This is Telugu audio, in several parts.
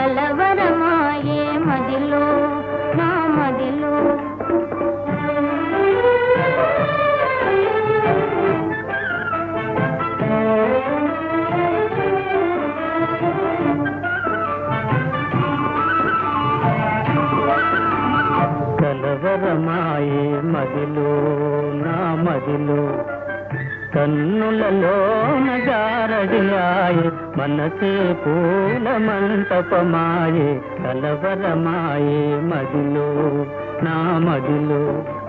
కలవరమాయే మదిలో నా మదిలో. కలవరమాయే మదిలో నా మదిలో, కన్నులలోన జారడియాయే మనసే పూల మంటపమాయే. కలవరమాయే మదిలో నా మదిలో.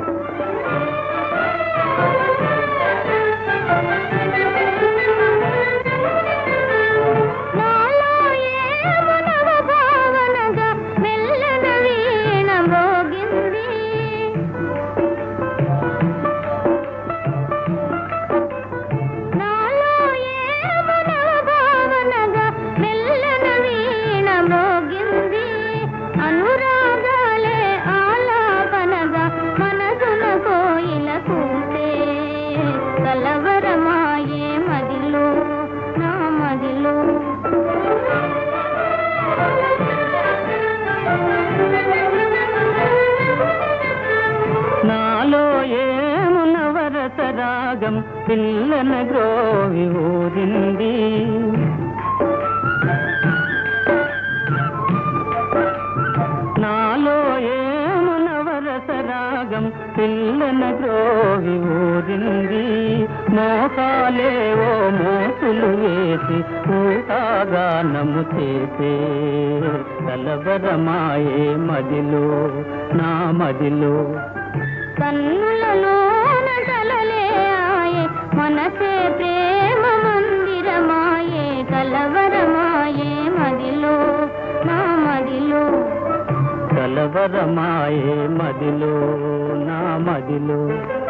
కలవరమాయే మదిలో నా మదిలో. నాలో ఏమున వరస రాగం పిల్లన గ్రోవి ఊరింది. నాలో ఏమున వరస రాగం పిల్లన గ్రోవి ఊరింది. మోకాలేవో మోసులు వేసి ఊహాగానము చేసే. కలవరమాయే మదిలో నా మదిలో. కన్నులలోన కలలే ఆయే మనసే ప్రేమ మందిరమాయే. కలవరమాయే మదిలో నా మదిలో. కలవరమాయే మదిలో నా మదిలో.